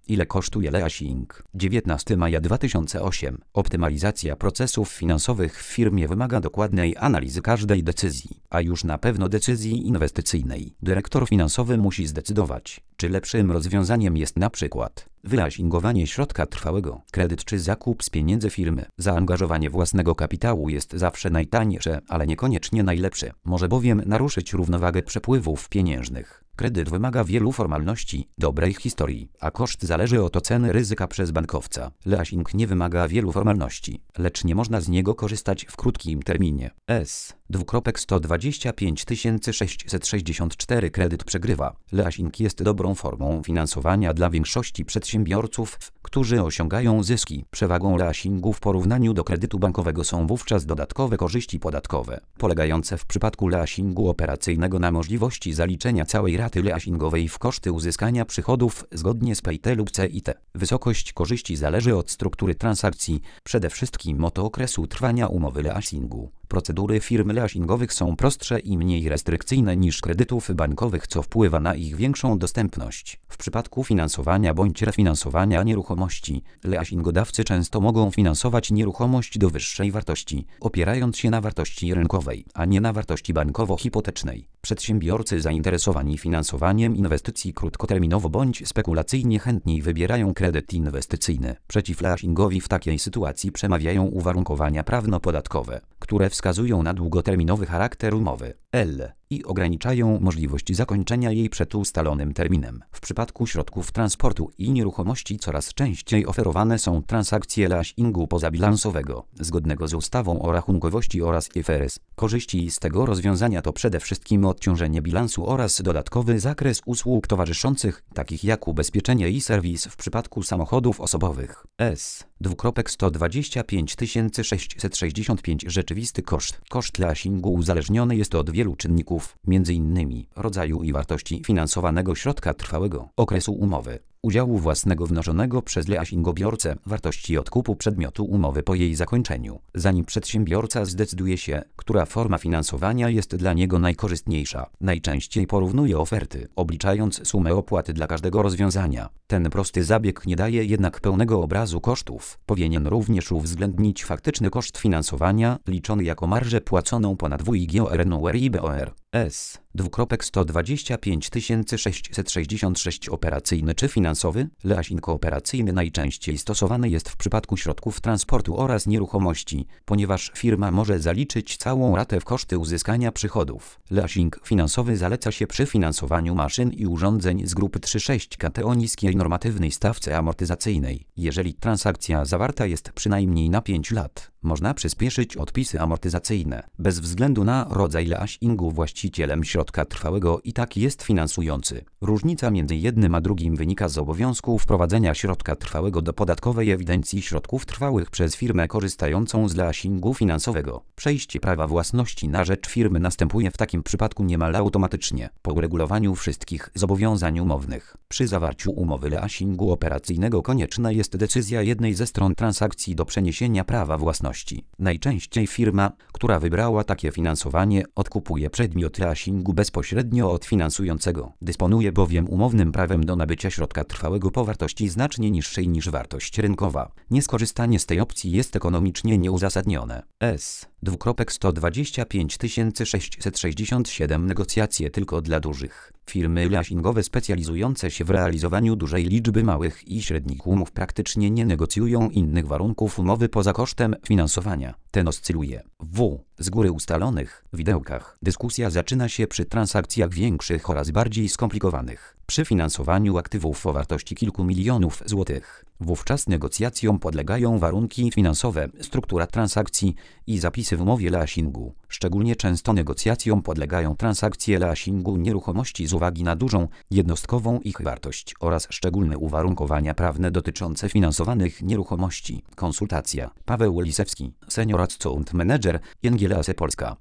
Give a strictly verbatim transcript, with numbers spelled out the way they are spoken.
Ile kosztuje leasing? dziewiętnastego maja dwa tysiące ósmego. Optymalizacja procesów finansowych w firmie wymaga dokładnej analizy każdej decyzji, a już na pewno decyzji inwestycyjnej. Dyrektor finansowy musi zdecydować, czy lepszym rozwiązaniem jest na przykład wyasingowanie środka trwałego, kredyt czy zakup z pieniędzy firmy. Zaangażowanie własnego kapitału jest zawsze najtańsze, ale niekoniecznie najlepsze. Może bowiem naruszyć równowagę przepływów pieniężnych. Kredyt wymaga wielu formalności, dobrej historii, a koszt zależy od oceny ryzyka przez bankowca. Leasing nie wymaga wielu formalności, lecz nie można z niego korzystać w krótkim terminie. S. sto dwadzieścia pięć tysięcy sześćset sześćdziesiąt cztery kredyt przegrywa. Leasing jest dobrą formą finansowania dla większości przedsiębiorców, którzy osiągają zyski. Przewagą leasingu w porównaniu do kredytu bankowego są wówczas dodatkowe korzyści podatkowe, polegające w przypadku leasingu operacyjnego na możliwości zaliczenia całej raty leasingowej w koszty uzyskania przychodów zgodnie z P I T lub C I T. Wysokość korzyści zależy od struktury transakcji, przede wszystkim od okresu trwania umowy leasingu. Procedury firm leasingowych są prostsze i mniej restrykcyjne niż kredytów bankowych, co wpływa na ich większą dostępność. W przypadku finansowania bądź refinansowania nieruchomości, leasingodawcy często mogą finansować nieruchomość do wyższej wartości, opierając się na wartości rynkowej, a nie na wartości bankowo-hipotecznej. Przedsiębiorcy zainteresowani finansowaniem inwestycji krótkoterminowo bądź spekulacyjnie chętniej wybierają kredyt inwestycyjny. Przeciw leasingowi w takiej sytuacji przemawiają uwarunkowania prawno-podatkowe, które wskazują na długoterminowy charakter umowy L i ograniczają możliwość zakończenia jej przed ustalonym terminem. W przypadku środków transportu i nieruchomości coraz częściej oferowane są transakcje leasingu pozabilansowego, zgodnego z ustawą o rachunkowości oraz I F R S. Korzyści z tego rozwiązania to przede wszystkim odciążenie bilansu oraz dodatkowy zakres usług towarzyszących, takich jak ubezpieczenie i serwis w przypadku samochodów osobowych. S. sto dwadzieścia pięć tysięcy sześćset sześćdziesiąt pięć rzeczywisty koszt. Koszt leasingu uzależniony jest od wielu czynników, między innymi rodzaju i wartości finansowanego środka trwałego, okresu umowy, udziału własnego wnoszonego przez leasingobiorcę, wartości odkupu przedmiotu umowy po jej zakończeniu. Zanim przedsiębiorca zdecyduje się, która forma finansowania jest dla niego najkorzystniejsza, najczęściej porównuje oferty, obliczając sumę opłaty dla każdego rozwiązania. Ten prosty zabieg nie daje jednak pełnego obrazu kosztów. Powinien również uwzględnić faktyczny koszt finansowania, liczony jako marżę płaconą ponad W I G O R N U R I B O R. S. sto dwadzieścia pięć tysięcy sześćset sześćdziesiąt sześć operacyjny czy finansowy. Leasing operacyjny najczęściej stosowany jest w przypadku środków transportu oraz nieruchomości, ponieważ firma może zaliczyć całą ratę w koszty uzyskania przychodów. Leasing finansowy zaleca się przy finansowaniu maszyn i urządzeń z grupy trzy sześć K T o niskiej normatywnej stawce amortyzacyjnej. Jeżeli transakcja zawarta jest przynajmniej na pięć lat, można przyspieszyć odpisy amortyzacyjne. Bez względu na rodzaj leasingu właścicielem środka trwałego i tak jest finansujący. Różnica między jednym a drugim wynika z obowiązku wprowadzenia środka trwałego do podatkowej ewidencji środków trwałych przez firmę korzystającą z leasingu finansowego. Przejście prawa własności na rzecz firmy następuje w takim przypadku niemal automatycznie, po uregulowaniu wszystkich zobowiązań umownych. Przy zawarciu umowy leasingu operacyjnego konieczna jest decyzja jednej ze stron transakcji do przeniesienia prawa własności. Najczęściej firma, która wybrała takie finansowanie, odkupuje przedmiot leasingu bezpośrednio od finansującego. Dysponuje bowiem umownym prawem do nabycia środka trwałego po wartości znacznie niższej niż wartość rynkowa. Nieskorzystanie z tej opcji jest ekonomicznie nieuzasadnione. S. sto dwadzieścia pięć tysięcy sześćset sześćdziesiąt siedem negocjacje tylko dla dużych. Firmy leasingowe specjalizujące się w realizowaniu dużej liczby małych i średnich umów praktycznie nie negocjują innych warunków umowy poza kosztem finansowania. Ten oscyluje w z góry ustalonych widełkach. Dyskusja zaczyna się przy transakcjach większych oraz bardziej skomplikowanych. Przy finansowaniu aktywów o wartości kilku milionów złotych. Wówczas negocjacjom podlegają warunki finansowe, struktura transakcji i zapisy w umowie leasingu. Szczególnie często negocjacjom podlegają transakcje leasingu nieruchomości z uwagi na dużą, jednostkową ich wartość oraz szczególne uwarunkowania prawne dotyczące finansowanych nieruchomości. Konsultacja. Paweł Lisewski, Senior Account Manager, I N G L A S E Polska.